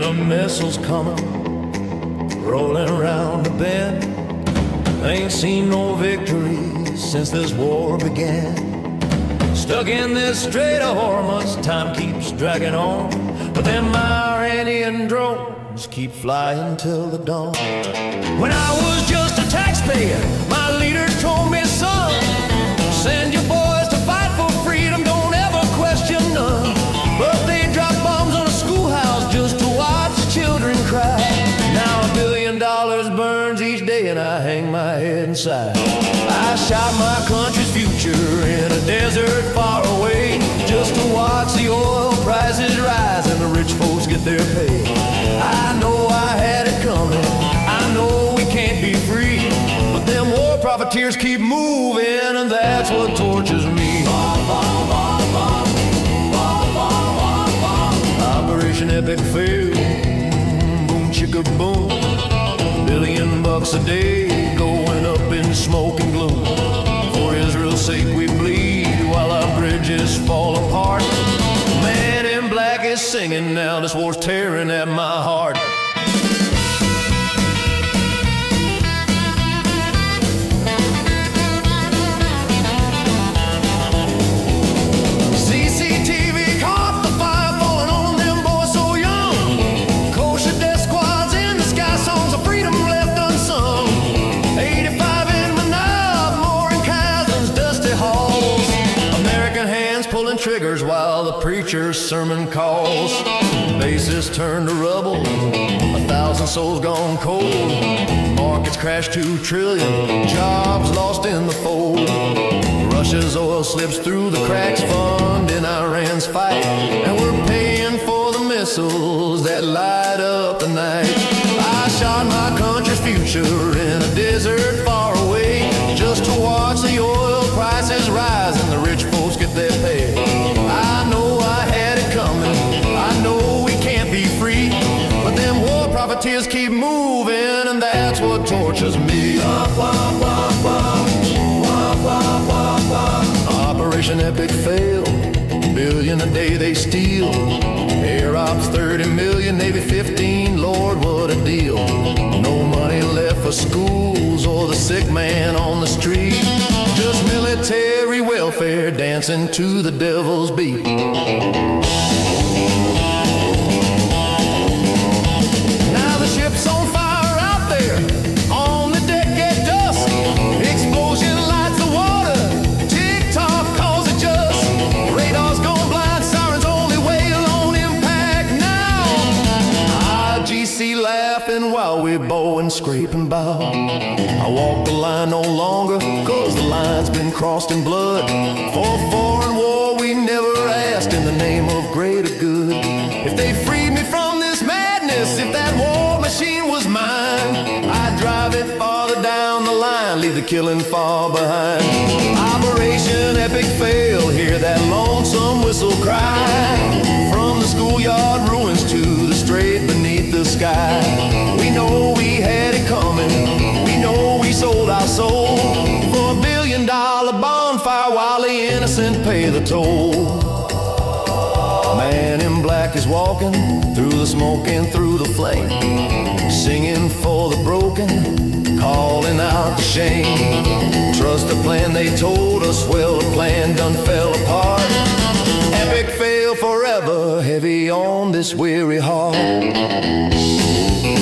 the missiles coming, rolling around the bend. Ain't seen no victory since this war began. Stuck in this Strait of Hormuz, time keeps dragging on, but them Iranian drones keep flying till the dawn. When I was just a taxpayer, my leader told me, son, send your boys to fight for freedom, don't ever question none. But they drop bombs on a schoolhouse just to watch children cry. Now $1 billion burns each day and I hang my head inside. I shot my country's future in a desert far away, just to watch the oil prices rise and the rich folks get their pay. I know I had it coming, I know we can't be free, but them war profiteers keep moving and that's what tortures me. Operation Epic failed, boom chicka boom, $1 billion a day going up in smoke and gloom. For Israel's sake we bleed while our bridges fall apart. Man in black is singing now, this war's tearing at my heart. CCTV caught the fire falling on them boys so young. Kosher death squads in the sky, songs of freedom left unsung. 85 in Manab, more in Kaizen's dusty halls. American hands pulling triggers while the preacher's sermon calls. Bases turned to rubble, 1,000 souls gone cold. Markets crashed 2 trillion, jobs lost in the fold. Russia's oil slips through the cracks, funding Iran's fight, and we're paying for the missiles that light up the night. I shot my country's future in a desert far away, just to watch the oil prices rise and the rich folks get their pay. I know I had it coming, I know we can't be free, but them war profiteers keep moving and that's what tortures me. Operation Epic failed, $1 billion a day they steal. Air Ops 30 million, Navy 15, Lord what a deal. No money left for schools or the sick man on the street, just military welfare dancing to the devil's beat. Now the ship's on fire out there, on the deck at dusk. Explosion lights the water, tick-tock calls it just. Radar's gone blind, sirens only wail on impact now. IGC laughing while we bow and scrape and bow. I walk the line no longer, cause the line's been crossed in blood. For foreign war we never asked in the name of greater good. If they freed me from this madness, if that war machine was mine, I'd drive it farther down the line, leave the killing far behind. Operation Epic fail, hear that lonesome whistle cry. From the schoolyard ruins to the strait beneath the sky. We know we had it coming, we know we sold our soul for $1 billion bonfire while the innocent pay the toll. Man in black is walking through the smoke and through the flame, singing for the broken, calling out the shame. Trust the plan they told us, well the plan done fell apart. Epic fail forever, heavy on this weary heart.